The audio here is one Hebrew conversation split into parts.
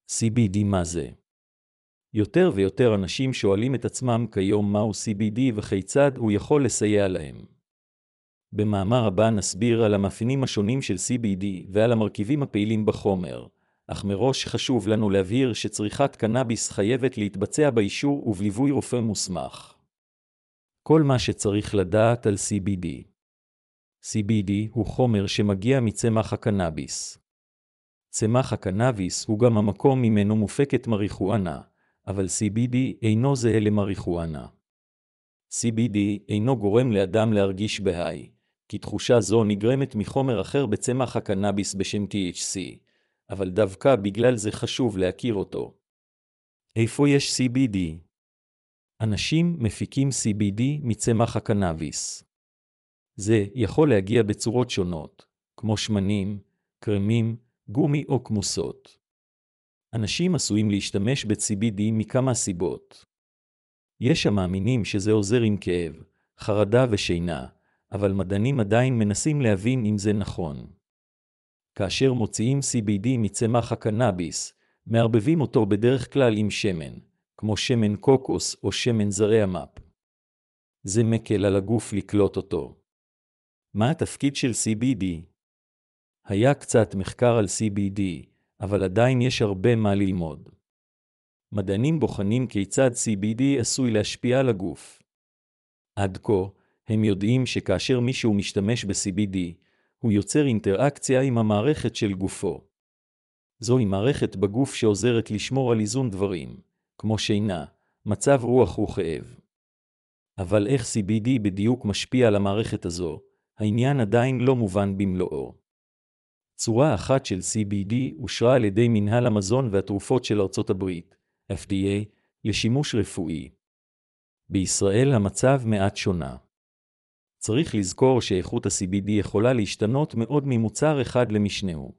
CBD מה זה? יותר ויותר אנשים שואלים את עצמם כיום מהו CBD וכיצד הוא יכול לסייע להם. במאמר הבא נסביר על המאפיינים השונים של CBD ועל המרכיבים הפעילים בחומר, אך מראש חשוב לנו להבהיר שצריכת קנאביס חייבת להתבצע באישור ובליווי רופא מוסמך. כל מה שצריך לדעת על CBD. CBD הוא חומר שמגיע מצמח הקנאביס. צמח הקנאביס הוא גם המקום ממנו מופקת מריחואנה, אבל CBD אינו זהה למריחואנה. CBD אינו גורם לאדם להרגיש בהיי, כי תחושה זו נגרמת מחומר אחר בצמח הקנאביס בשם THC, אבל דווקא בגלל זה חשוב להכיר אותו. איפה יש CBD? אנשים מפיקים CBD מצמח הקנאביס. זה יכול להגיע בצורות שונות, כמו שמנים, קרמים, גומי או כמוסות. אנשים עשויים להשתמש ב-CBD מכמה סיבות. יש המאמינים שזה עוזר עם כאב, חרדה ושינה, אבל מדענים עדיין מנסים להבין אם זה נכון. כאשר מוציאים CBD מצמח הקנאביס, מערבבים אותו בדרך כלל עם שמן, כמו שמן קוקוס או שמן זרעי המפ. זה מקל על הגוף לקלוט אותו. מה התפקיד של CBD? היה קצת מחקר על CBD, אבל עדיין יש הרבה מה ללמוד. מדענים בוחנים כיצד CBD עשוי להשפיע על הגוף. עד כה, הם יודעים שכאשר מישהו משתמש ב-CBD, הוא יוצר אינטראקציה עם המערכת של גופו. זוהי מערכת בגוף שעוזרת לשמור על איזון דברים, כמו שינה, מצב רוח וכאב. אבל איך CBD בדיוק משפיע על המערכת הזו, העניין עדיין לא מובן במלואו. צורה אחת של CBD אושרה על ידי מנהל המזון והתרופות של ארצות הברית, FDA, לשימוש רפואי. בישראל המצב מעט שונה. צריך לזכור שאיכות ה-CBD יכולה להשתנות מאוד ממוצר אחד למשנהו.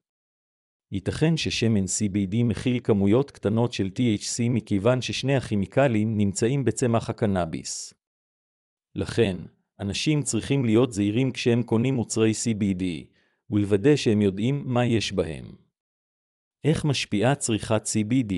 ייתכן ששמן CBD מכיל כמויות קטנות של THC מכיוון ששני הכימיקלים נמצאים בצמח הקנאביס. לכן, אנשים צריכים להיות זהירים כשהם קונים מוצרי CBD, ולוודא שהם יודעים מה יש בהם. איך משפיעה צריכת CBD?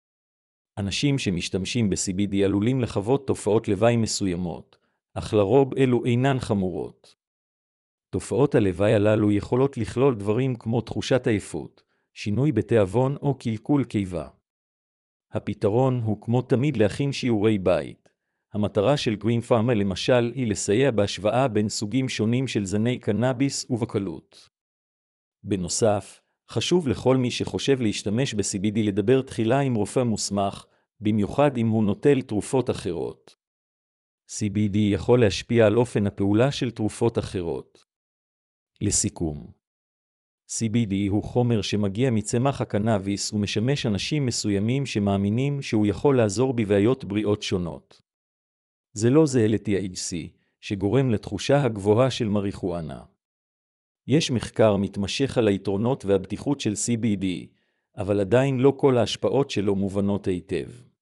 אנשים שמשתמשים ב-CBD עלולים לחוות תופעות לוואי מסוימות, אך לרוב אלו אינן חמורות. תופעות הלוואי הללו יכולות לכלול דברים כמו תחושת עייפות, שינוי בתיאבון או קלקול קיבה. הפתרון הוא כמו תמיד להכין שיעורי בית. המטרה של גרין פארמה למשל היא לסייע בהשוואה בין סוגים שונים של זני קנאביס ובקלות. בנוסף, חשוב לכל מי שחושב להשתמש ב-CBD לדבר תחילה עם רופא מוסמך, במיוחד אם הוא נוטל תרופות אחרות. CBD יכול להשפיע על אופן הפעולה של תרופות אחרות. לסיכום, CBD הוא חומר שמגיע מצמח הקנאביס ומשמש אנשים מסוימים שמאמינים שהוא יכול לעזור בבעיות בריאות שונות. זה לא זהה ל-THC, שגורם לתחושה הגבוהה של מריחואנה. יש מחקר מתמשך על היתרונות והבטיחות של CBD, אבל עדיין לא כל ההשפעות שלו מובנות היטב.